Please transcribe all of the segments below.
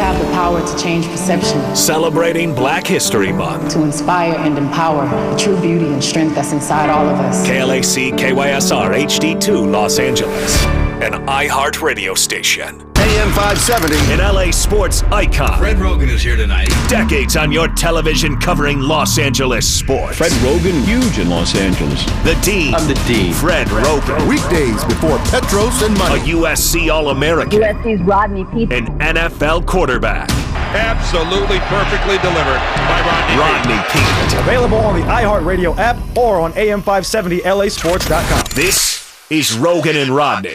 have the power to change perception. Celebrating Black History Month. To inspire and empower the true beauty and strength that's inside all of us. KLAC KYSR HD2 Los Angeles. An iHeart radio station. AM 570. An LA sports icon. Fred Rogan is here tonight. Decades on your television covering Los Angeles sports. Fred Rogan, huge in Los Angeles. The D. I'm the D. Fred Rogan. Weekdays before Petros and A Money. USC All-American. USC's Rodney Peete. An NFL quarterback. Absolutely perfectly delivered by Rodney Peete. Available on the iHeartRadio app or on AM570LAsports.com. This is Rogan and Rodney.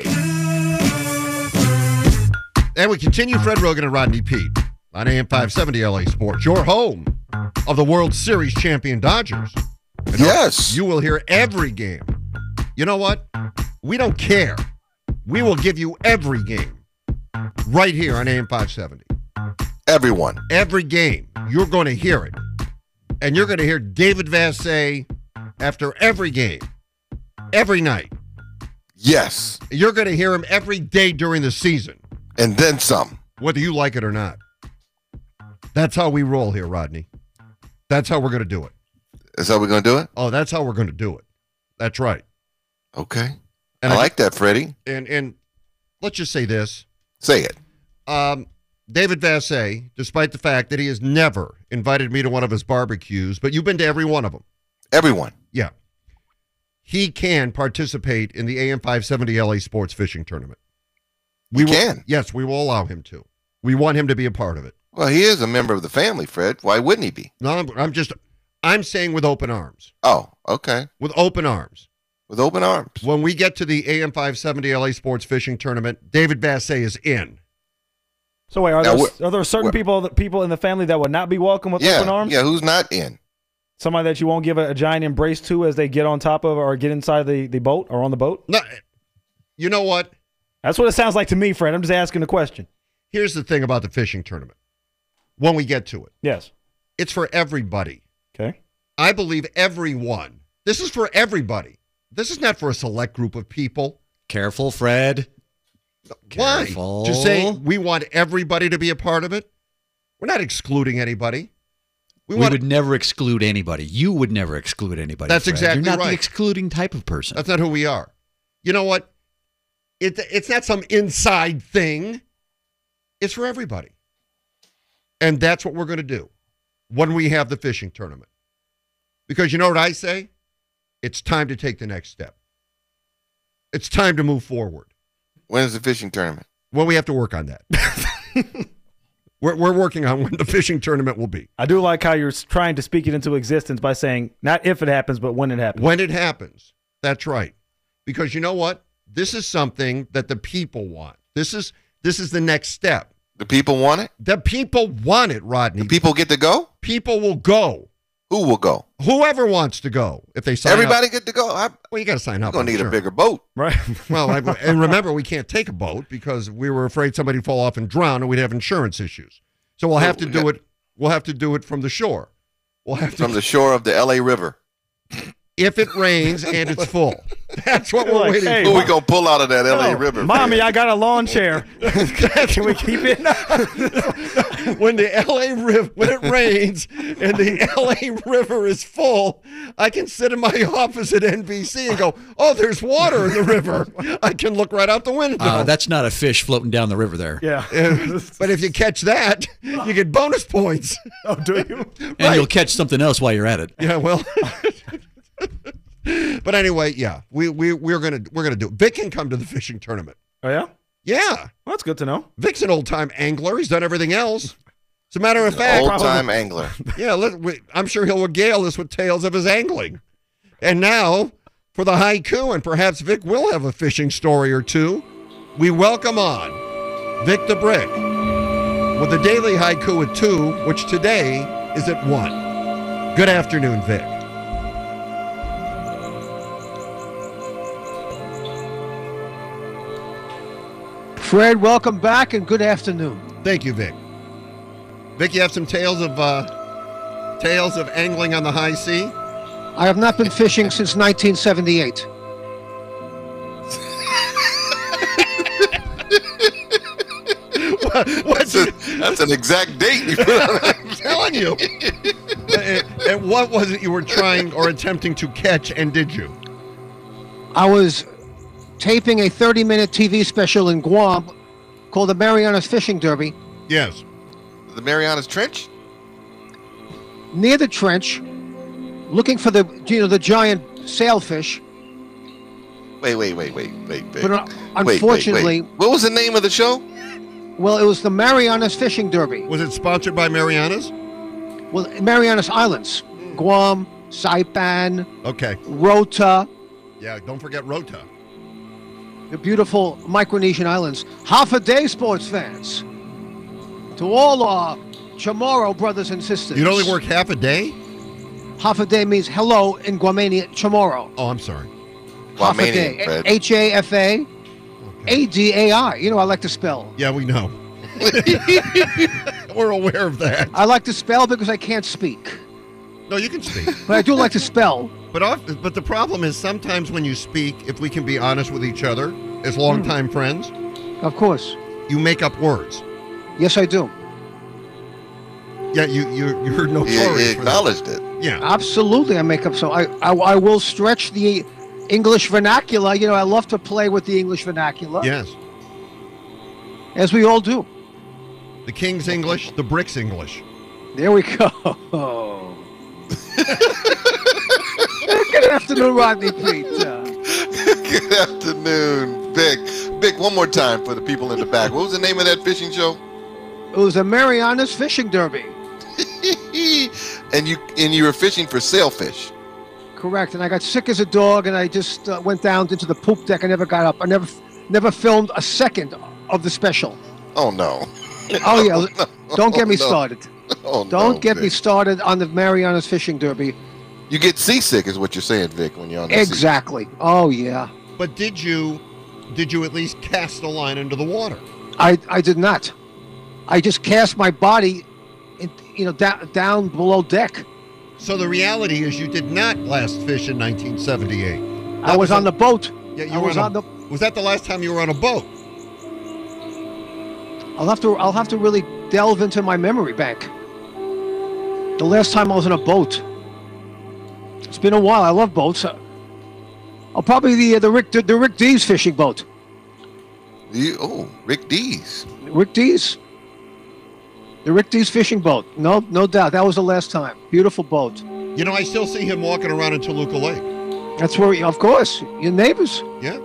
And we continue Fred Rogan and Rodney Peete on AM 570 LA Sports, your home of the World Series champion Dodgers. And yes. You will hear every game. You know what? We don't care. We will give you every game right here on AM 570. Everyone. Every game. You're going to hear it. And you're going to hear David Vassegh after every game, every night. Yes. You're going to hear him every day during the season. And then some. Whether you like it or not. That's how we roll here, Rodney. That's how we're going to do it. Is that how we're going to do it? Oh, that's how we're going to do it. That's right. Okay. And I like that, Freddie. And let's just say this. Say it. David Vassegh, despite the fact that he has never invited me to one of his barbecues, but you've been to every one of them. Everyone. Yeah. He can participate in the AM 570 LA Sports Fishing Tournament. We can. Yes, we will allow him to. We want him to be a part of it. Well, he is a member of the family, Fred. Why wouldn't he be? No, I'm saying with open arms. Oh, okay. With open arms. With open arms. When we get to the AM 570 LA Sports Fishing Tournament, David Vassegh is in. So wait, are there certain people in the family that would not be welcome with open arms? Yeah, who's not in? Somebody that you won't give a giant embrace to as they get on top of or get inside the boat or on the boat? No, you know what? That's what it sounds like to me, Fred. I'm just asking a question. Here's the thing about the fishing tournament. When we get to it. Yes. It's for everybody. Okay. I believe everyone. This is for everybody. This is not for a select group of people. Careful, Fred. Why? Careful. Just saying we want everybody to be a part of it. We're not excluding anybody. We would never exclude anybody. You would never exclude anybody. That's Fred. exactly right. You're not the excluding type of person. That's not who we are. You know what? It's not some inside thing. It's for everybody. And that's what we're going to do when we have the fishing tournament. Because you know what I say? It's time to take the next step. It's time to move forward. When is the fishing tournament? Well, we have to work on that. We're working on when the fishing tournament will be. I do like how you're trying to speak it into existence by saying not if it happens, but when it happens. When it happens. That's right. Because you know what? This is something that the people want. This is the next step. The people want it? The people want it, Rodney. The people get to go? People will go. Who will go? Whoever wants to go. If they sign Everybody up. get to go? Well, you got to sign up. You're going to need a bigger boat. Right. Well, and remember, we can't take a boat because we were afraid somebody would fall off and drown and we'd have insurance issues. So we'll have to do it. We'll have to do it from the shore. We'll have to from the shore of the LA River. If it rains and it's full. That's what we're waiting for. Who we going to pull out of that LA River? Mommy, I got a lawn chair. Can we keep it? When the LA River, when it rains and the LA River is full, I can sit in my office at NBC and go, oh, there's water in the river. I can look right out the window. That's not a fish floating down the river there. Yeah. But if you catch that, you get bonus points. Oh, do you? And you'll catch something else while you're at it. Yeah, well. But anyway, yeah, we're gonna do it. Vic can come to the fishing tournament. Oh yeah? Yeah. Well, that's good to know. Vic's an old-time angler. He's done everything else. As a matter of fact. Old-time angler. Yeah, I'm sure he'll regale us with tales of his angling. And now, for the haiku, and perhaps Vic will have a fishing story or two, we welcome on Vic the Brick with the daily haiku at 2, which today is at 1. Good afternoon, Vic. Fred, welcome back and good afternoon. Thank you, Vic. Vic, you have some tales of angling on the high sea? I have not been fishing since 1978. That's an exact date you put on that. I'm telling you. And what was it you were trying or attempting to catch, and did you? I was taping a 30-minute TV special in Guam called the Marianas Fishing Derby. Yes. The Marianas Trench? Near the trench, looking for the giant sailfish. Wait. But unfortunately, Wait. What was the name of the show? well, it was the Marianas Fishing Derby. Was it sponsored by Marianas? Well, Marianas Islands, Guam, Saipan, Okay. Rota, Yeah, don't forget Rota. the beautiful Micronesian islands. Half a day, sports fans. To all our Chamorro brothers and sisters. You'd only work half a day? Half a day means hello in Guamanian Chamorro. Oh, I'm sorry. Half a Guamanian, day. Fred. HAFA. ADAI. You know, I like to spell. Yeah, we know. We're aware of that. I like to spell because I can't speak. No, you can speak. But I do like to spell. But the problem is sometimes when you speak, if we can be honest with each other as longtime friends, Of course. you make up words. Yes, I do. Yeah, you're He notorious for that. acknowledged it. Yeah. Absolutely, I make up. So I will stretch the English vernacular. You know, I love to play with the English vernacular. Yes. As we all do. The King's English, the Bricks English. There we go. Good afternoon, Rodney Pete. Good afternoon, Vic. Vic, one more time for the people in the back. What was the name of that fishing show? It was a Marianas Fishing Derby. and you were fishing for sailfish. Correct. And I got sick as a dog, and I just went down into the poop deck. I never got up. I never filmed a second of the special. Oh no. Oh yeah. Don't get me no. started. Oh, Don't no, get me Vic. started on the Marianas Fishing Derby. You get seasick, is what you're saying, Vic, when you're on the sea. Exactly. Oh yeah. But did you at least cast a line into the water? I did not. I just cast my body, down below deck. So the reality is you did not last fish in 1978. I was on the boat. Yeah, you I were was on on the. Was that the last time you were on a boat? I'll have to really delve into my memory bank. The last time I was on a boat. It's been a while. I love boats. Probably the Rick Dees fishing boat. Rick Dees. Rick Dees. The Rick Dees fishing boat. No doubt. That was the last time. Beautiful boat. You know, I still see him walking around in Toluca Lake. That's where, of course, your neighbors. Yeah.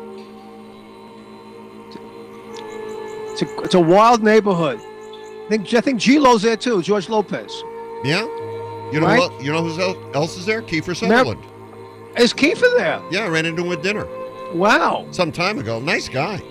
It's a wild neighborhood. I think G-Lo's there too. George Lopez. Yeah. You know Right? who else is there? Kiefer Sutherland. Is Kiefer there? Yeah, I ran into him at dinner Wow. some time ago. Nice guy.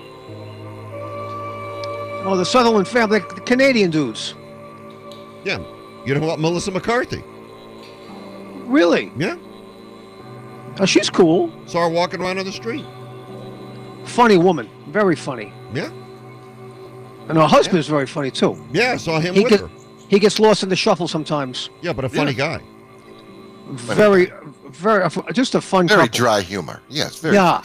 Oh, the Sutherland family, the Canadian dudes. Yeah. You know what? Melissa McCarthy. Really? Yeah. Oh, she's cool. Saw her walking around on the street. Funny woman. Very funny. Yeah. And her husband's very funny too. Yeah, I saw him He with get- her. He gets lost in the shuffle sometimes. Yeah, but a funny guy. Very, just a fun Very couple. dry humor. Yes, very. Yeah.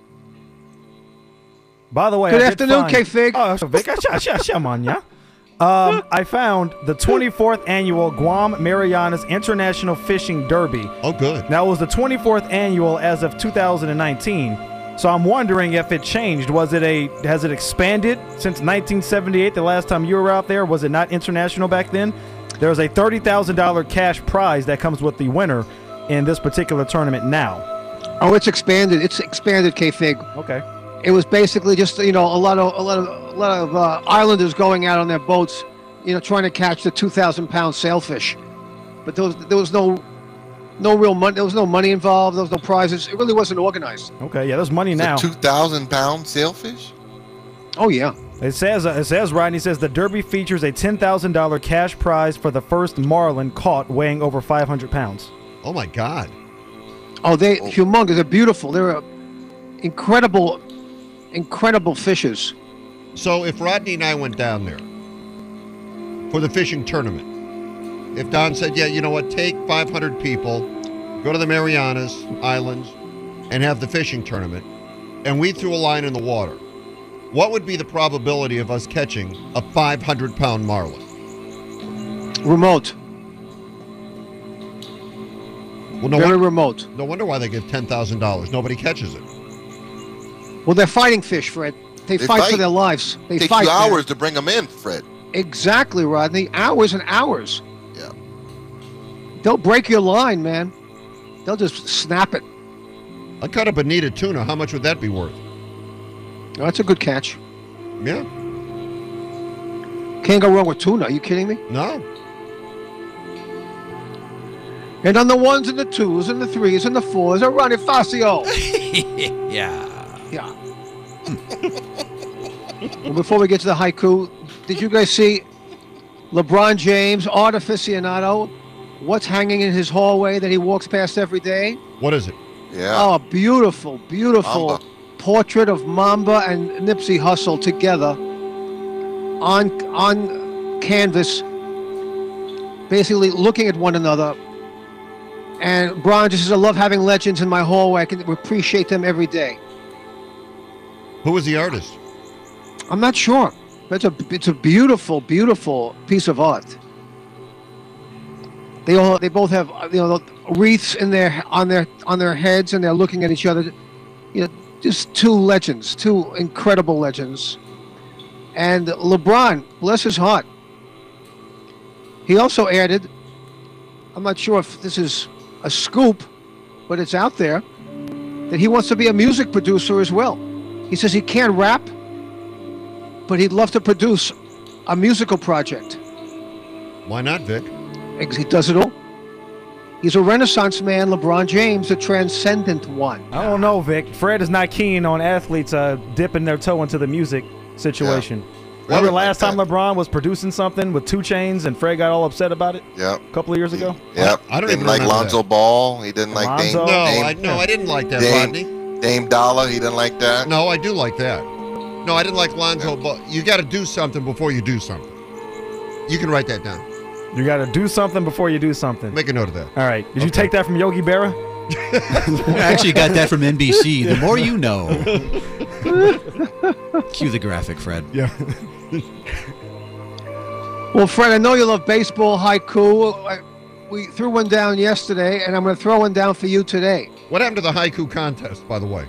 By the way, Good I did afternoon, find- K-Fig. Oh, so Vic, man, yeah. I found the 24th annual Guam Marianas International Fishing Derby. Oh, good. That was the 24th annual as of 2019. So I'm wondering if it changed. Has it expanded since 1978, the last time you were out there? Was it not international back then? There's a $30,000 cash prize that comes with the winner in this particular tournament now. Oh, it's expanded. It's expanded, K-Fig. Okay. It was basically just a lot of islanders going out on their boats, trying to catch the 2,000-pound sailfish. But there was no real money. There was no money involved. There was no prizes. It really wasn't organized. Okay, yeah, there's money now. 2,000-pound sailfish? Oh yeah. It says, Rodney says the Derby features a $10,000 cash prize for the first marlin caught weighing over 500 pounds. Oh, my God. Oh, they're humongous. They're beautiful. They're incredible fishes. So if Rodney and I went down there for the fishing tournament, if Don said, yeah, you know what, take 500 people, go to the Marianas Islands, and have the fishing tournament, and we threw a line in the water, What would be the probability of us catching a 500-pound marlin? Remote. Well, no Very wonder, remote. no wonder why they give $10,000. Nobody catches it. Well, they're fighting fish, Fred. They fight for their lives. They Takes fight. you man. hours to bring them in, Fred. Exactly, Rodney. Hours and hours. Yeah. They'll break your line, man. They'll just snap it. I caught a bonita tuna. How much would that be worth? Oh, that's a good catch. Yeah. Can't go wrong with tuna. Are you kidding me? No. And on the 1s and the 2s and the 3s and the 4s are Ronnie Fascio. Yeah. Yeah. Well, before we get to the haiku, did you guys see LeBron James, art aficionado, what's hanging in his hallway that he walks past every day? What is it? Yeah. Oh, beautiful, beautiful Mamba. portrait of Mamba and Nipsey Hussle together on canvas, basically looking at one another. And Bron just says, I love having legends in my hallway. I can appreciate them every day. Who was the artist? I'm not sure. But it's a beautiful, beautiful piece of art. They both have wreaths in on their heads, and they're looking at each other. Just two legends, two incredible legends. And LeBron, bless his heart, he also added, I'm not sure if this is a scoop, but it's out there, that he wants to be a music producer as well. He says he can't rap, but he'd love to produce a musical project. Why not, Vic? He does it all. He's a Renaissance man, LeBron James, a transcendent one. I don't know, Vic. Fred is not keen on athletes dipping their toe into the music situation. Yeah. Remember Really? last time LeBron was producing something with 2 Chainz and Fred got all upset about it? Yep. A couple of years ago? Yep. I don't didn't even like remember Lonzo that. Ball. He didn't like Dame. Lonzo? I didn't like that, Rodney. Dame Dollar. He didn't like that. No, I do like that. No, I didn't like Lonzo, but you got to do something before you do something. You can write that down. You got to do something before you do something. Make a note of that. All right. Did you take that from Yogi Berra? I actually got that from NBC. The more you know. Cue the graphic, Fred. Yeah. Well, Fred, I know you love baseball haiku. We threw one down yesterday, and I'm going to throw one down for you today. What happened to the haiku contest, by the way?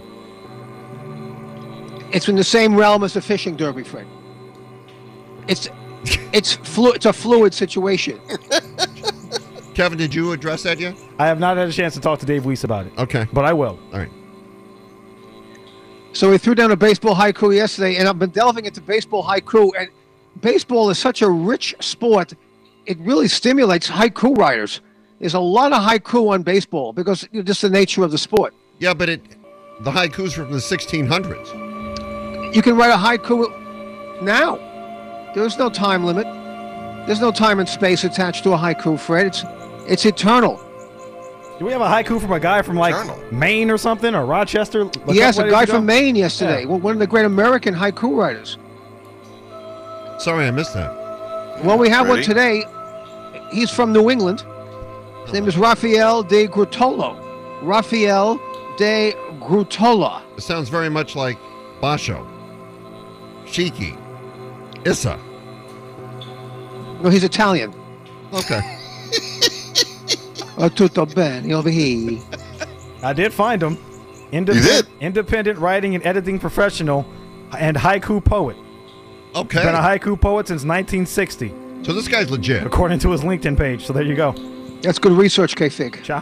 It's in the same realm as the fishing derby, Fred. It's a fluid situation. Kevin, did you address that yet? I have not had a chance to talk to Dave Weiss about it. Okay. But I will. All right. So we threw down a baseball haiku yesterday, and I've been delving into baseball haiku, and baseball is such a rich sport. It really stimulates haiku writers. There's a lot of haiku on baseball because just the nature of the sport. Yeah, but the haikus from the 1600s. You can write a haiku now. There's no time limit. There's no time and space attached to a haiku, Fred. It's eternal. Do we have a haiku from a guy from Maine or something, or Rochester? Yes, a guy from Maine yesterday. Yeah. One of the great American haiku writers. Sorry, I missed that. Well, we have one today. He's from New England. His name is Rafael de Grutolo. Rafael de Grutola. It sounds very much like Basho, Shiki, Issa. No, he's Italian. Okay. Tutto bene over here. I did find him. Independent writing and editing professional and haiku poet. Okay. Been a haiku poet since 1960. So this guy's legit. According to his LinkedIn page. So there you go. That's good research, K-Fig. Cha.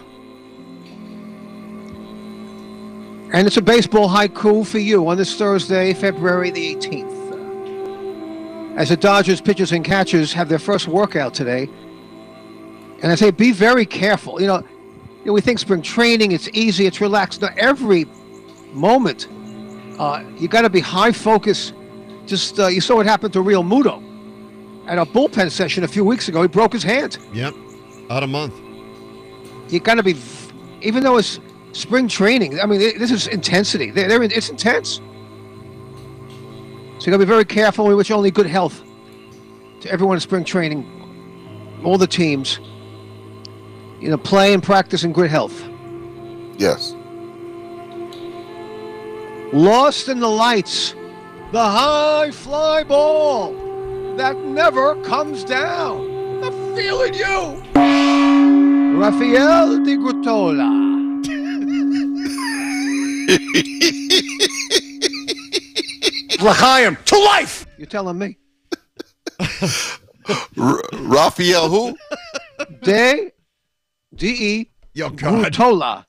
And it's a baseball haiku for you on this Thursday, February the 18th. As the Dodgers pitchers and catchers have their first workout today. And I say, be very careful. We think spring training, it's easy, it's relaxed. Now, every moment, you got to be high focus. Just, you saw what happened to Real Muto at a bullpen session a few weeks ago. He broke his hand. Yep. Out a month. You got to be, even though it's spring training, I mean, this is intensity. It's intense. So you got to be very careful. We wish only good health to everyone in spring training, all the teams. Play and practice in good health. Yes. Lost in the Lights The high fly ball that never comes down. I'm feeling you. Rafael Di Grutola. L'chaim, to life! You're telling me. Rafael who? D-E Yo, God. Grutola.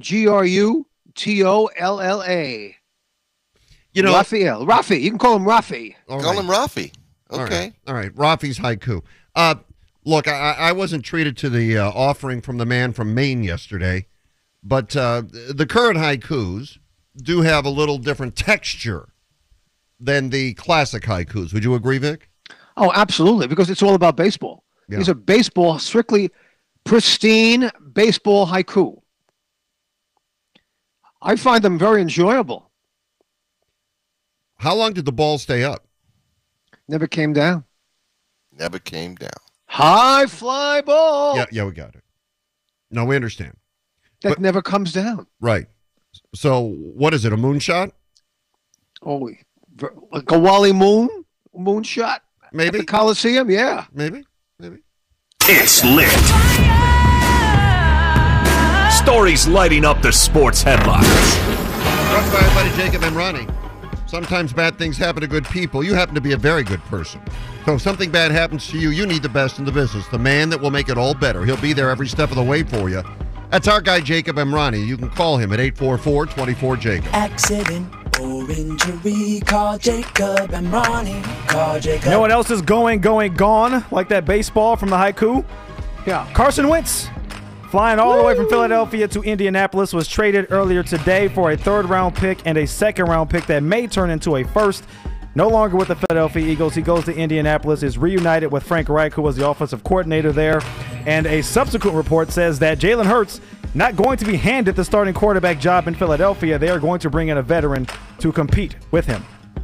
G-R-U-T-O-L-L-A. You know, Rafael. Rafi. You can call him Rafi. all Call right. him Rafi. All Okay. right. All right. Rafi's haiku. Look, I wasn't treated to the offering from the man from Maine yesterday, but the current haikus do have a little different texture than the classic haikus. Would you agree, Vic? Oh, absolutely, because it's all about baseball. Yeah. These are baseball, strictly pristine baseball haiku. I find them very enjoyable. How long did the ball stay up? Never came down. Never came down. High fly ball Yeah, we got it. No, we understand. that but- never comes down. Right. So, what is it, a moonshot? Oh, like a Wally moonshot? Maybe. At the Coliseum? Yeah. Maybe. It's lit. Stories lighting up the sports headlines. Brought by our buddy Jacob Emrani. Sometimes bad things happen to good people. You happen to be a very good person. So if something bad happens to you, you need the best in the business, the man that will make it all better. He'll be there every step of the way for you. That's our guy, Jacob Emrani. You can call him at 844-24-JACOB. Accident or injury, call Jacob and Ronnie. Call Jacob. You know what else is gone like that baseball from the haiku? Yeah. Carson Wentz, flying all the way from Philadelphia to Indianapolis, was traded earlier today for a third-round pick and a second-round pick that may turn into a first. No longer with the Philadelphia Eagles. He goes to Indianapolis, is reunited with Frank Reich, who was the offensive coordinator there. And a subsequent report says that Jalen Hurts not going to be handed the starting quarterback job in Philadelphia. They are going to bring in a veteran to compete with him.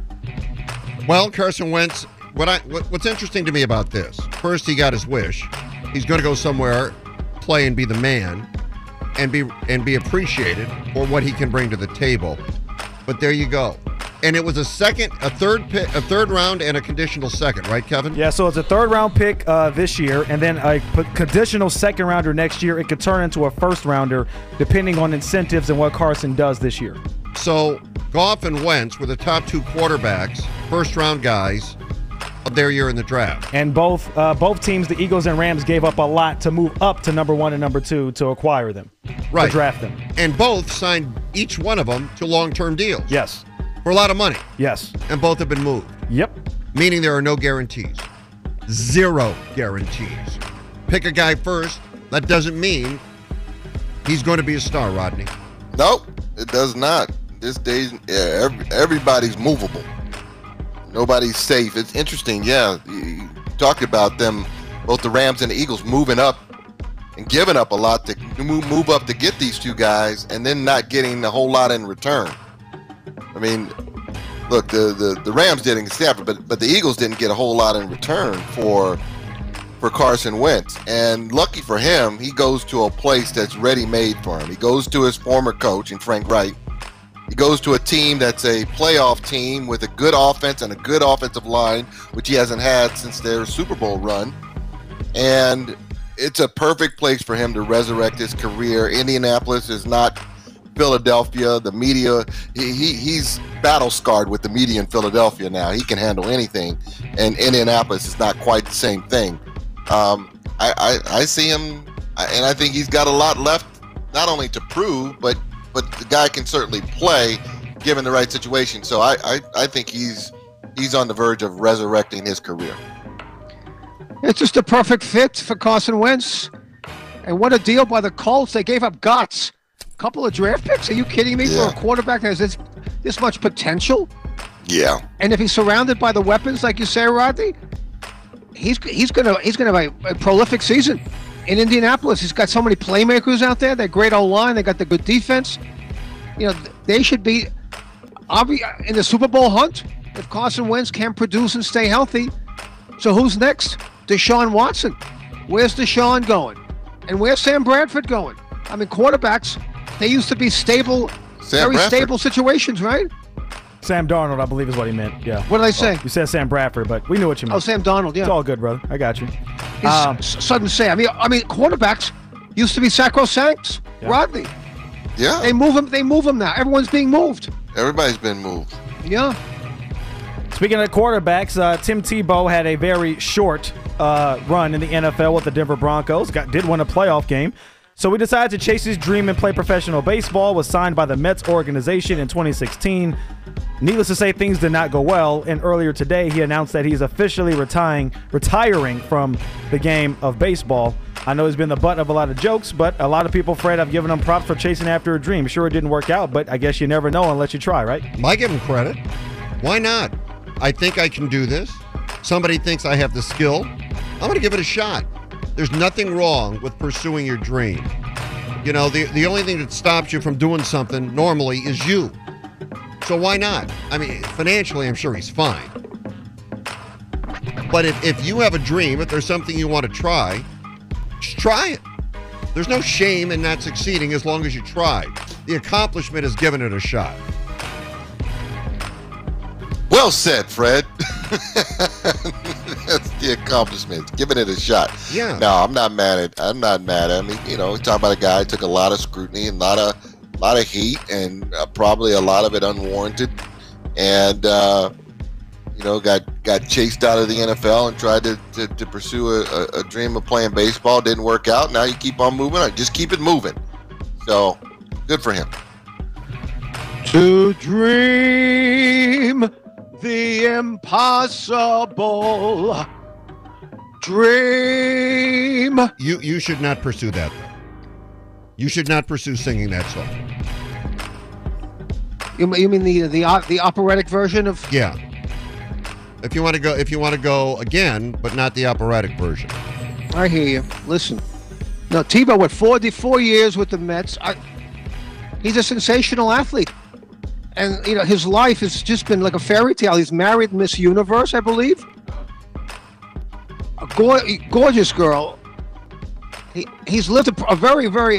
Well, Carson Wentz, what's interesting to me about this, first he got his wish. He's going to go somewhere, play and be the man, and be appreciated for what he can bring to the table. But there you go. And it was a third round and a conditional second, right, Kevin? Yeah, so it's a third-round pick this year, and then a conditional second-rounder next year. It could turn into a first-rounder, depending on incentives and what Carson does this year. So Goff and Wentz were the top two quarterbacks, first-round guys of their year in the draft. And both teams, the Eagles and Rams, gave up a lot to move up to number 1 and number 2 to acquire them, Right. to draft them. And both signed each one of them to long-term deals. Yes. For a lot of money. Yes. And both have been moved. Yep. Meaning there are no guarantees. Zero guarantees. Pick a guy first. That doesn't mean he's going to be a star, Rodney. Nope, it does not. This days, everybody's movable. Nobody's safe. It's interesting, yeah. You talked about them, both the Rams and the Eagles, moving up and giving up a lot to move up to get these two guys, and then not getting a whole lot in return. I mean, look, the Rams didn't Stafford, but the Eagles didn't get a whole lot in return for Carson Wentz. And lucky for him, he goes to a place that's ready-made for him. He goes to his former coach in Frank Reich. He goes to a team that's a playoff team with a good offense and a good offensive line, which he hasn't had since their Super Bowl run. And it's a perfect place for him to resurrect his career. Indianapolis is not Philadelphia. The media, he's battle scarred with the media in Philadelphia now. He can handle anything, and Indianapolis is not quite the same thing. I see him, and I think he's got a lot left, not only to prove, but the guy can certainly play given the right situation. So I think he's on the verge of resurrecting his career. It's just a perfect fit for Carson Wentz. And what a deal by the Colts. They gave up guts. Couple of draft picks? Are you kidding me? Yeah. For a quarterback that has this much potential? Yeah. And if he's surrounded by the weapons, like you say, Rodney, he's gonna have a prolific season in Indianapolis. He's got so many playmakers out there. They're great O-line. They got the good defense. You know, they should be in the Super Bowl hunt if Carson Wentz can produce and stay healthy. So who's next? Deshaun Watson. Where's Deshaun going? And where's Sam Bradford going? I mean, quarterbacks, they used to be stable, Sam Bradford. stable situations, right? Sam Darnold, I believe, is what he meant. Yeah. What did I say? You said Sam Bradford, but we knew what you meant. Oh, Sam Darnold, yeah. It's all good, brother. I got you. Sudden say. I mean, quarterbacks used to be sacrosanct. Yeah. Rodney. Yeah. They move him now. Everyone's being moved. Everybody's been moved. Yeah. Speaking of quarterbacks, Tim Tebow had a very short run in the NFL with the Denver Broncos. Did win a playoff game. So he decided to chase his dream and play professional baseball, was signed by the Mets organization in 2016. Needless to say, things did not go well, and earlier today he announced that he's officially retiring from the game of baseball. I know he's been the butt of a lot of jokes, but a lot of people, Fred, have given him props for chasing after a dream. Sure, it didn't work out, but I guess you never know unless you try, right? I give him credit. Why not? I think I can do this. Somebody thinks I have the skill. I'm going to give it a shot. There's nothing wrong with pursuing your dream. You know, the only thing that stops you from doing something normally is you. So why not? I mean, financially, I'm sure he's fine. But if you have a dream, if there's something you want to try, just try it. There's no shame in not succeeding as long as you tried. The accomplishment is giving it a shot. Well said, Fred. That's the accomplishment. Giving it a shot. Yeah. No, I'm not mad at. I mean, you know, talking about a guy who took a lot of scrutiny and a lot of heat, and probably a lot of it unwarranted, and you know, got chased out of the NFL and tried to pursue a dream of playing baseball. Didn't work out. Now you keep on moving. Just keep it moving. So good for him. To dream the impossible. Dream. You should not pursue that, though. You should not pursue singing that song. You mean the operatic version of? Yeah. If you want to go again, but not the operatic version. I hear you. Listen. No, Tebow, what, 4 years with the Mets? He's a sensational athlete. And, you know, his life has just been like a fairy tale. He's married Miss Universe, I believe. A gorgeous girl. He's lived a very, very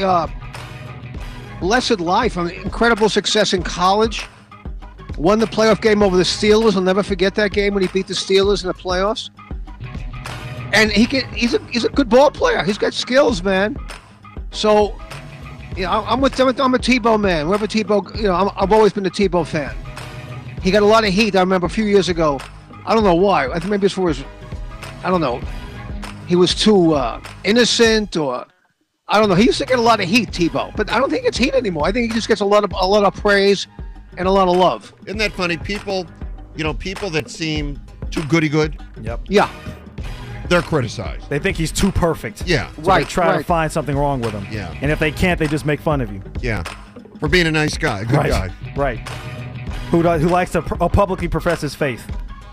blessed life. I mean, incredible success in college. Won the playoff game over the Steelers. I'll never forget that game when he beat the Steelers in the playoffs. And he's a good ball player. He's got skills, man. So, you know, I'm a Tebow man. Wherever Tebow, you know, I've always been a Tebow fan. He got a lot of heat. I remember a few years ago. I don't know why. I think maybe it's for his, I don't know. He was too innocent, or I don't know. He used to get a lot of heat, Tebow, but I don't think it's heat anymore. I think he just gets a lot of praise and a lot of love. Isn't that funny? People that seem too goody-good. Yep. Yeah. They're criticized. They think he's too perfect. Yeah. So they try to find something wrong with him. Yeah. And if they can't, they just make fun of you. Yeah. For being a nice guy, a good guy. Right. Who likes to publicly profess his faith.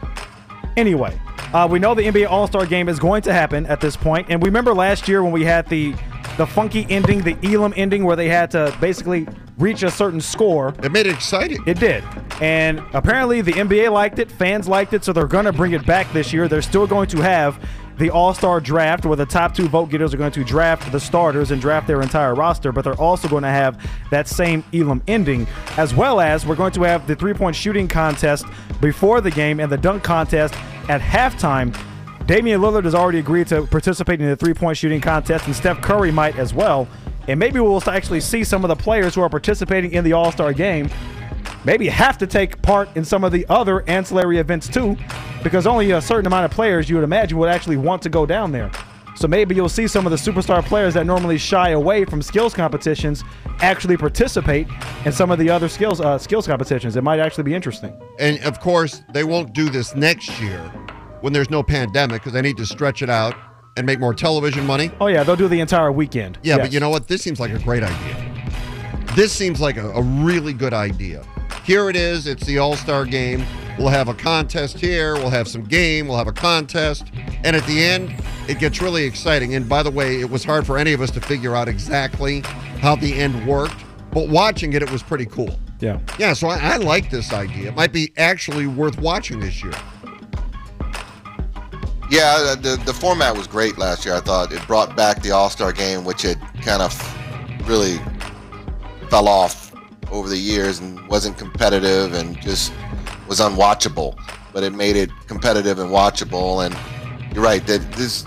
Anyway, we know the NBA All-Star Game is going to happen at this point. And we remember last year when we had the funky ending, the Elam ending, where they had to basically reach a certain score. It made it exciting. It did. And apparently the NBA liked it, fans liked it, so they're going to bring it back this year. They're still going to have the All-Star Draft, where the top 2 vote getters are going to draft the starters and draft their entire roster, but they're also going to have that same Elam ending, as well as we're going to have the three-point shooting contest before the game and the dunk contest at halftime. Damian Lillard has already agreed to participate in the three-point shooting contest, and Steph Curry might as well. And maybe we'll actually see some of the players who are participating in the All-Star Game maybe have to take part in some of the other ancillary events too, because only a certain amount of players you would imagine would actually want to go down there. So maybe you'll see some of the superstar players that normally shy away from skills competitions actually participate in some of the other skills competitions. It might actually be interesting. And of course, they won't do this next year when there's no pandemic, because they need to stretch it out and make more television money. Oh yeah, they'll do the entire weekend. Yeah, Yes. But you know what? This seems like a great idea. This seems like a really good idea. Here it is. It's the All-Star Game. We'll have a contest here. We'll have some game. We'll have a contest. And at the end, it gets really exciting. And by the way, it was hard for any of us to figure out exactly how the end worked. But watching it, it was pretty cool. Yeah. Yeah, so I like this idea. It might be actually worth watching this year. Yeah, the format was great last year. I thought it brought back the All-Star Game, which had kind of really fell off over the years and wasn't competitive and just was unwatchable, but it made it competitive and watchable. And you're right that this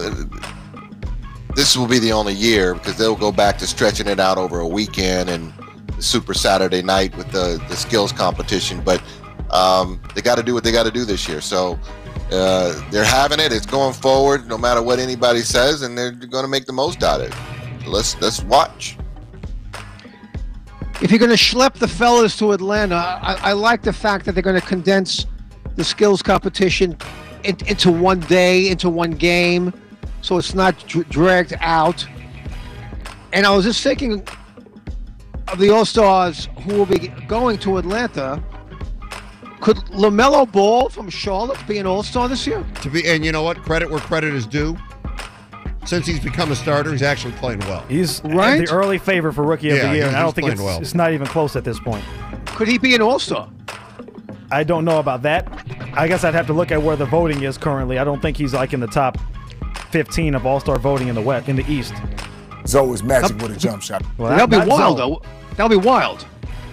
will be the only year, because they'll go back to stretching it out over a weekend and the Super Saturday night with the skills competition. But they got to do what they got to do this year. So they're having it. It's going forward no matter what anybody says, and they're going to make the most out of it. So let's watch. If you're going to schlep the fellas to Atlanta, I like the fact that they're going to condense the skills competition into one day, into one game, so it's not dragged out. And I was just thinking of the All-Stars who will be going to Atlanta. Could LaMelo Ball from Charlotte be an All-Star this year? And you know what? Credit where credit is due. Since he's become a starter, he's actually playing well. He's the early favorite for Rookie of the Year, and I don't think it's not even close at this point. Could he be an All-Star? I don't know about that. I guess I'd have to look at where the voting is currently. I don't think he's like in the top 15 of All-Star voting in the East. Zoe is magic with a jump shot. Well, that'll be wild, though. That'll be wild.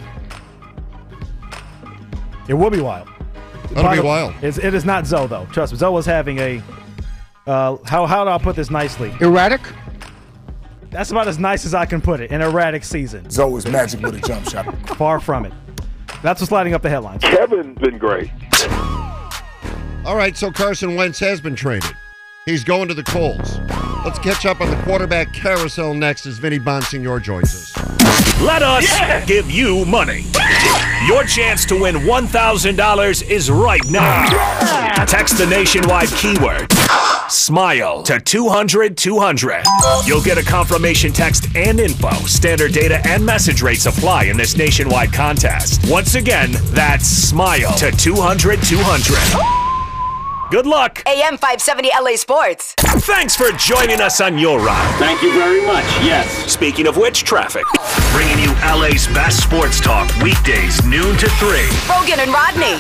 It will be wild. That'll be wild. It is not Zoe, though. Trust me. Zoe was having a how do I put this nicely? Erratic? That's about as nice as I can put it. An erratic season. Zoe is magic with a jump shot. Far from it. That's what's lighting up the headlines. Kevin's been great. All right, so Carson Wentz has been traded. He's going to the Colts. Let's catch up on the quarterback carousel next as Vinny Bonsignor joins us. Let us give you money. Your chance to win $1,000 is right now. Text the nationwide keyword SMILE to 200-200. You'll get a confirmation text and info. Standard data and message rates apply in this nationwide contest. Once again, that's SMILE to 200-200. Good luck. AM 570 LA Sports. Thanks for joining us on your ride. Thank you very much. Yes. Speaking of which, traffic. Bringing you LA's best sports talk weekdays noon to 3. Rogan and Rodney.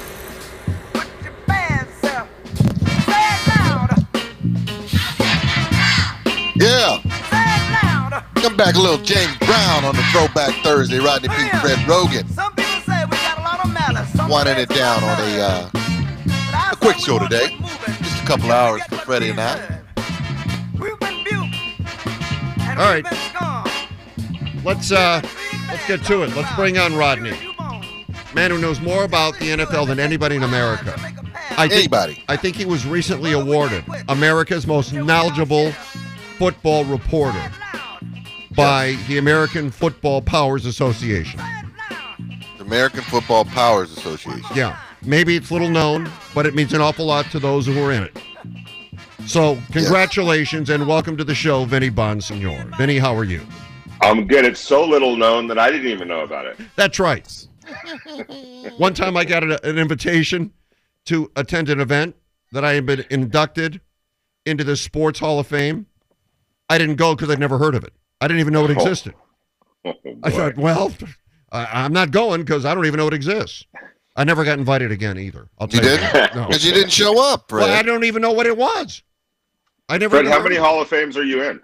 Yeah. Come back a little James Brown on the Throwback Thursday. Rodney P. Fred Rogan. Winding it down on a quick show today. Just a couple hours for Freddie and I. All right. Let's get to it. Let's bring on Rodney. Man who knows more about the NFL than anybody in America. I think he was recently awarded America's most knowledgeable football reporter by the American Football Powers Association. The American Football Powers Association. Yeah. Maybe it's little known, but it means an awful lot to those who are in it. So, congratulations and welcome to the show, Vinny Bonsignor. Vinny, how are you? I'm good. It's so little known that I didn't even know about it. That's right. One time I got an invitation to attend an event that I had been inducted into the Sports Hall of Fame. I didn't go because I'd never heard of it. I didn't even know it existed. I thought, well, I'm not going because I don't even know it exists. I never got invited again either. I'll tell you. You didn't? Because you didn't show up, Fred. Well, I don't even know what it was. I never. Fred, how many Hall of Fames are you in?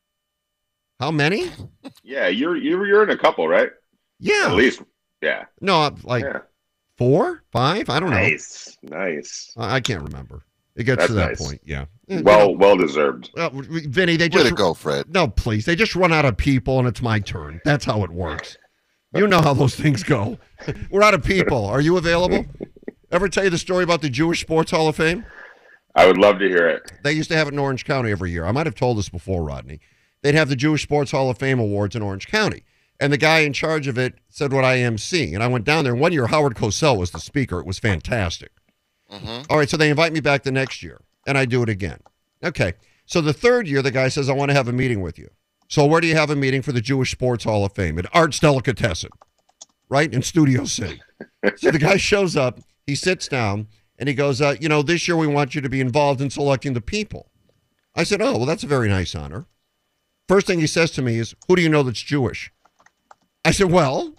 How many? Yeah, you're in a couple, right? Yeah. At least, yeah. No, like 4, 5. I don't know. Nice. I can't remember. It gets to that point. Yeah. Well deserved. Vinny, they just way to go, Fred. No, please. They just run out of people, and it's my turn. That's how it works. You know how those things go. We're out of people. Are you available? Ever tell you the story about the Jewish Sports Hall of Fame? I would love to hear it. They used to have it in Orange County every year. I might have told this before, Rodney. They'd have the Jewish Sports Hall of Fame Awards in Orange County. And the guy in charge of it said what I am seeing. And I went down there. And one year, Howard Cosell was the speaker. It was fantastic. Mm-hmm. All right, so they invite me back the next year. And I do it again. Okay, so the third year, the guy says, I want to have a meeting with you. So where do you have a meeting for the Jewish Sports Hall of Fame? At Arts Delicatessen, right, in Studio City. So the guy shows up, he sits down, and he goes, this year we want you to be involved in selecting the people. I said, oh, well, that's a very nice honor. First thing he says to me is, who do you know that's Jewish? I said, well,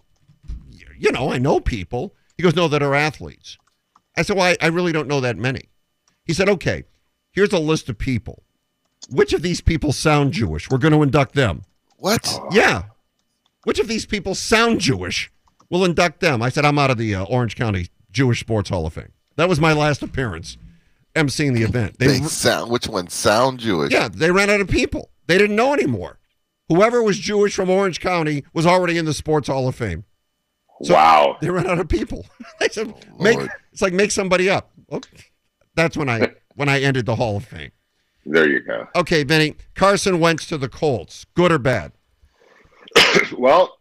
I know people. He goes, no, that are athletes. I said, well, I really don't know that many. He said, okay, here's a list of people. Which of these people sound Jewish? We're going to induct them. What? Yeah. Which of these people sound Jewish? We'll induct them. I said, I'm out of the Orange County Jewish Sports Hall of Fame. That was my last appearance emceeing the event. Which ones sound Jewish? Yeah, they ran out of people. They didn't know anymore. Whoever was Jewish from Orange County was already in the Sports Hall of Fame. So wow. They ran out of people. They said, it's like make somebody up. Okay. That's when I ended the Hall of Fame. There you go. Okay, Vinny. Carson Wentz to the Colts. Good or bad? Well,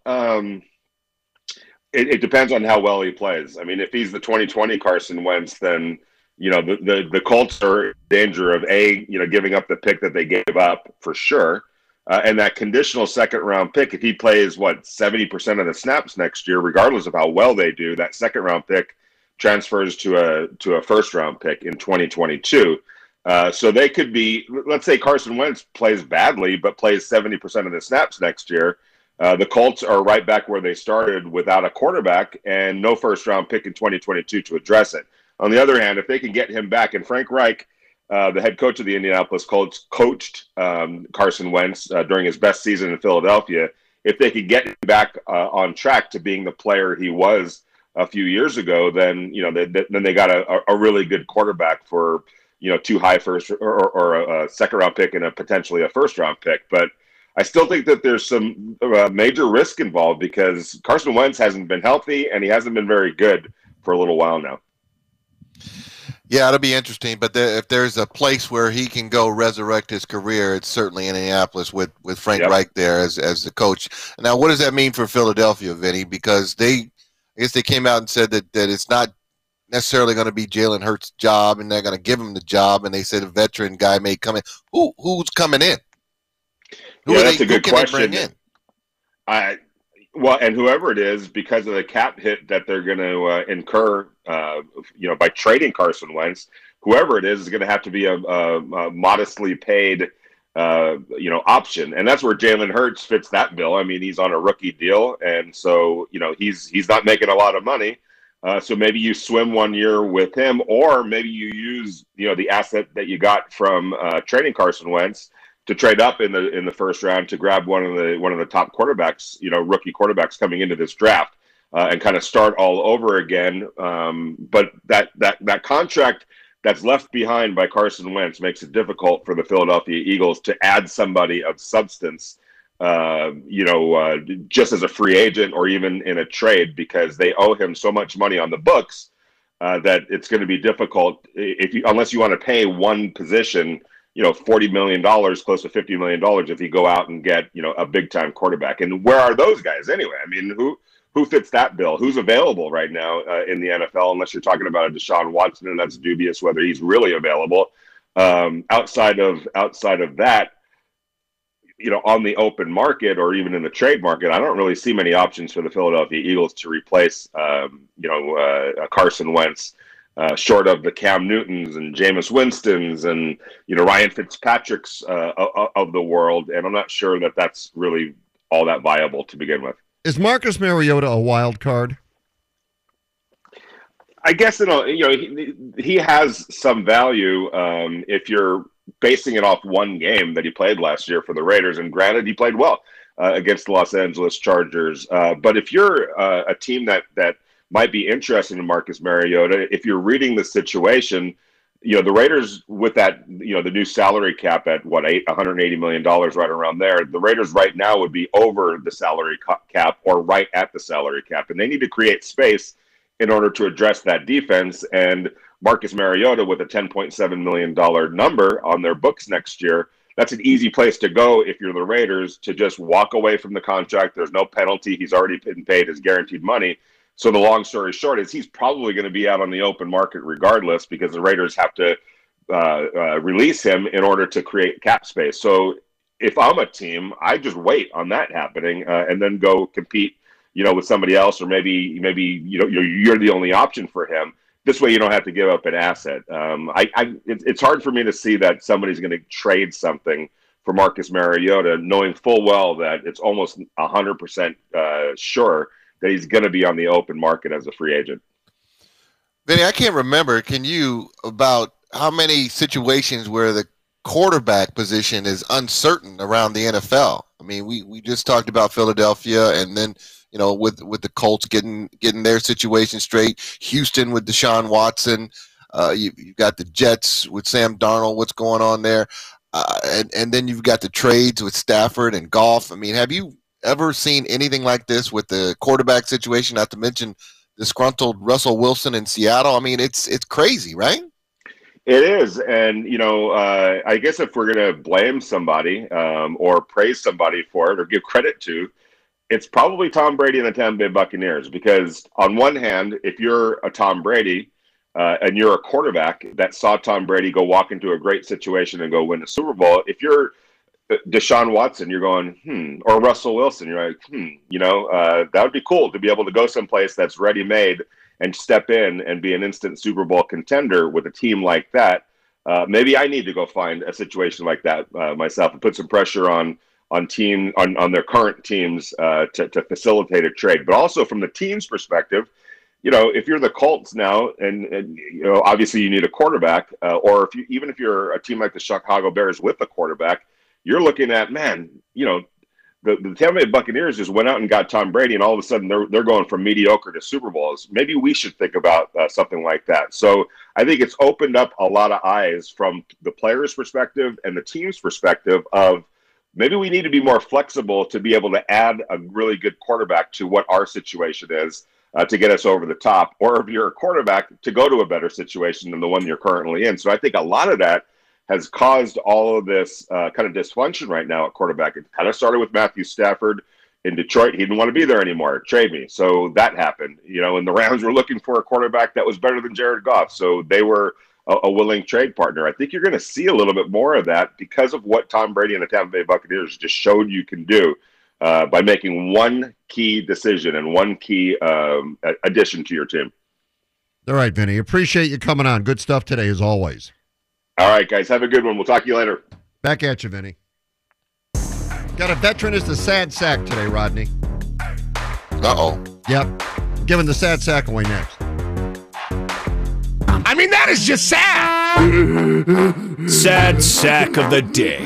it depends on how well he plays. I mean, if he's the 2020 Carson Wentz, then the Colts are in danger of giving up the pick that they gave up for sure. And that conditional second-round pick, if he plays, 70% of the snaps next year, regardless of how well they do, that second-round pick transfers to a first-round pick in 2022. So they could be, let's say Carson Wentz plays badly but plays 70% of the snaps next year. The Colts are right back where they started without a quarterback and no first-round pick in 2022 to address it. On the other hand, if they can get him back, and Frank Reich, the head coach of the Indianapolis Colts, coached Carson Wentz during his best season in Philadelphia. If they could get him back on track to being the player he was a few years ago, then then they got a really good quarterback for too high first or a second round pick and potentially a first round pick. But I still think that there's some major risk involved because Carson Wentz hasn't been healthy and he hasn't been very good for a little while now. Yeah, it'll be interesting. But if there's a place where he can go resurrect his career, it's certainly Indianapolis with Frank Reich there as the coach. Now, what does that mean for Philadelphia, Vinny? Because I guess they came out and said that it's not necessarily going to be Jalen Hurts' job, and they're going to give him the job. And they said a veteran guy may come in. Who's coming in? That's a good question. And whoever it is, because of the cap hit that they're going to incur, by trading Carson Wentz, whoever it is going to have to be a modestly paid, option, and that's where Jalen Hurts fits that bill. I mean, he's on a rookie deal, and so he's not making a lot of money. So maybe you swim 1 year with him, or maybe you use the asset that you got from trading Carson Wentz to trade up in the first round to grab one of the top quarterbacks, rookie quarterbacks coming into this draft, and kind of start all over again. But that contract that's left behind by Carson Wentz makes it difficult for the Philadelphia Eagles to add somebody of substance, just as a free agent or even in a trade, because they owe him so much money on the books that it's going to be difficult unless you want to pay one position, $40 million, close to $50 million if you go out and get, a big time quarterback. And where are those guys anyway? I mean, who fits that bill? Who's available right now in the NFL, unless you're talking about a Deshaun Watson, and that's dubious whether he's really available. Outside of that, on the open market or even in the trade market, I don't really see many options for the Philadelphia Eagles to replace, Carson Wentz, short of the Cam Newtons and Jameis Winstons and, Ryan Fitzpatrick's of the world. And I'm not sure that that's really all that viable to begin with. Is Marcus Mariota a wild card? I guess, he has some value if you're basing it off one game that he played last year for the Raiders. And granted, he played well against the Los Angeles Chargers. But if you're a team that might be interested in Marcus Mariota, if you're reading the situation, the Raiders with that, the new salary cap at $180 million right around there, the Raiders right now would be over the salary cap or right at the salary cap. And they need to create space in order to address that defense. And Marcus Mariota with a $10.7 million number on their books next year, that's an easy place to go if you're the Raiders, to just walk away from the contract. There's no penalty. He's already been paid his guaranteed money. So the long story short is he's probably going to be out on the open market regardless, because the Raiders have to release him in order to create cap space. So if I'm a team, I just wait on that happening and then go compete, with somebody else, or maybe you're the only option for him. This way you don't have to give up an asset. It's hard for me to see that somebody's going to trade something for Marcus Mariota, knowing full well that it's almost 100% sure that he's going to be on the open market as a free agent. Vinny, I can't remember, about how many situations where the quarterback position is uncertain around the NFL. I mean, we just talked about Philadelphia, and then with the Colts getting their situation straight. Houston with Deshaun Watson. You've got the Jets with Sam Darnold. What's going on there? And then you've got the trades with Stafford and Goff. I mean, have you ever seen anything like this with the quarterback situation? Not to mention disgruntled Russell Wilson in Seattle. I mean, it's crazy, right? It is. And, I guess if we're going to blame somebody or praise somebody for it or give credit to, it's probably Tom Brady and the Tampa Bay Buccaneers. Because on one hand, if you're a Tom Brady and you're a quarterback that saw Tom Brady go walk into a great situation and go win a Super Bowl, if you're Deshaun Watson, you're going, or Russell Wilson, you're like, that would be cool to be able to go someplace that's ready-made and step in and be an instant Super Bowl contender with a team like that. Maybe I need to go find a situation like that myself and put some pressure on their current teams to facilitate a trade. But also from the team's perspective, if you're the Colts now, and obviously you need a quarterback, or even if you're a team like the Chicago Bears with a quarterback, you're looking at, the Tampa Bay Buccaneers just went out and got Tom Brady, and all of a sudden they're going from mediocre to Super Bowls. Maybe we should think about something like that. So I think it's opened up a lot of eyes from the players' perspective and the team's perspective of maybe we need to be more flexible to be able to add a really good quarterback to what our situation is to get us over the top, or if you're a quarterback, to go to a better situation than the one you're currently in. So I think a lot of that has caused all of this kind of dysfunction right now at quarterback. It kind of started with Matthew Stafford in Detroit. He didn't want to be there anymore. Trade me. So that happened, and the Rams were looking for a quarterback that was better than Jared Goff. So they were a willing trade partner. I think you're going to see a little bit more of that because of what Tom Brady and the Tampa Bay Buccaneers just showed you can do by making one key decision and one key addition to your team. All right, Vinny. Appreciate you coming on. Good stuff today, as always. All right, guys. Have a good one. We'll talk to you later. Back at you, Vinny. Got a veteran as the sad sack today, Rodney. Uh-oh. Yep. Giving the sad sack away next. I mean, that is just sad. Sad sack of the day.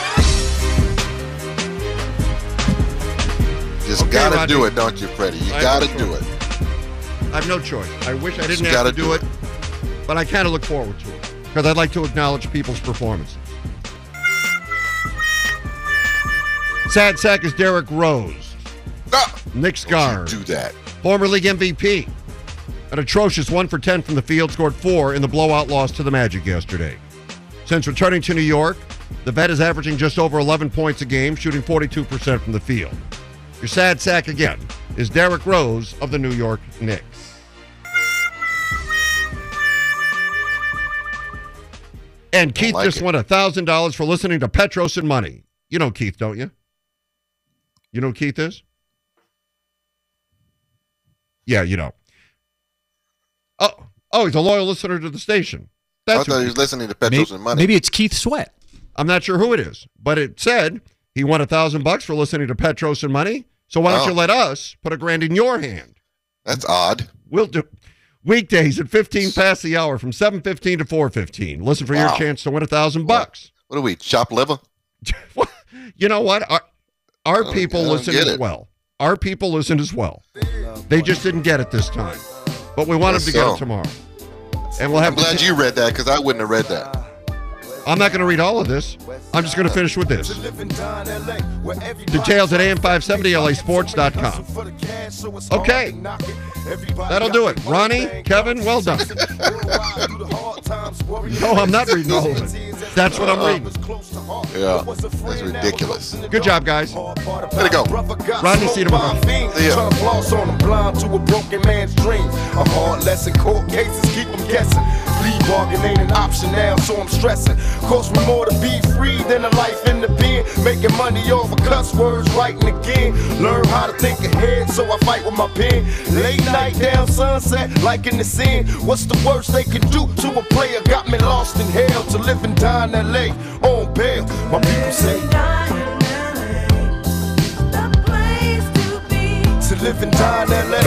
Just gotta do it, don't you, Freddie? You gotta do it. I have no choice. I wish I didn't have to do it, but I kind of look forward to it because I'd like to acknowledge people's performances. Sad sack is Derrick Rose. Nick Scar. Do that. Former league MVP. An atrocious 1 for 10 from the field, scored 4 in the blowout loss to the Magic yesterday. Since returning to New York, the vet is averaging just over 11 points a game, shooting 42% from the field. Your sad sack again is Derrick Rose of the New York Knicks. And Keith just won $1,000 for listening to Petros and Money. You know Keith, don't you? You know who Keith is? Yeah, you know. Oh, he's a loyal listener to the station. I thought he was listening to Petros and Money. Maybe it's Keith Sweat. I'm not sure who it is, but it said he won $1,000 for listening to Petros and Money. So why don't you let us put $1,000 in your hand? That's odd. We'll do weekdays at 15 past the hour from 7:15 to 4:15. Listen for your chance to win $1,000. What do we chop liver? You know what? Our people listen as well. Our people listen as well. They just didn't get it this time, but we want them to get it tomorrow. And we'll have. I'm glad you read that because I wouldn't have read that. I'm not going to read all of this. I'm just going to finish with this. Details at am570lasports.com. Okay. That'll do it. Ronnie, Kevin, well done. No, I'm not reading all of it. That's what I'm reading. Yeah, that's ridiculous. Good job, guys. Way to go. Rodney, see you tomorrow. See ya. Blind to a broken man's dream. A hard lesson, court cases keep them guessing. Plea bargain ain't an option now, so I'm stressing. Cost me more to be free than a life in the pen. Making money over cuss words, writing again. Learn how to think ahead, so I fight with my pen. Late night down sunset, like in the scene. What's the worst they can do to a player? Got me lost in hell to live and die in LA on bail. My people say to live and die in LA.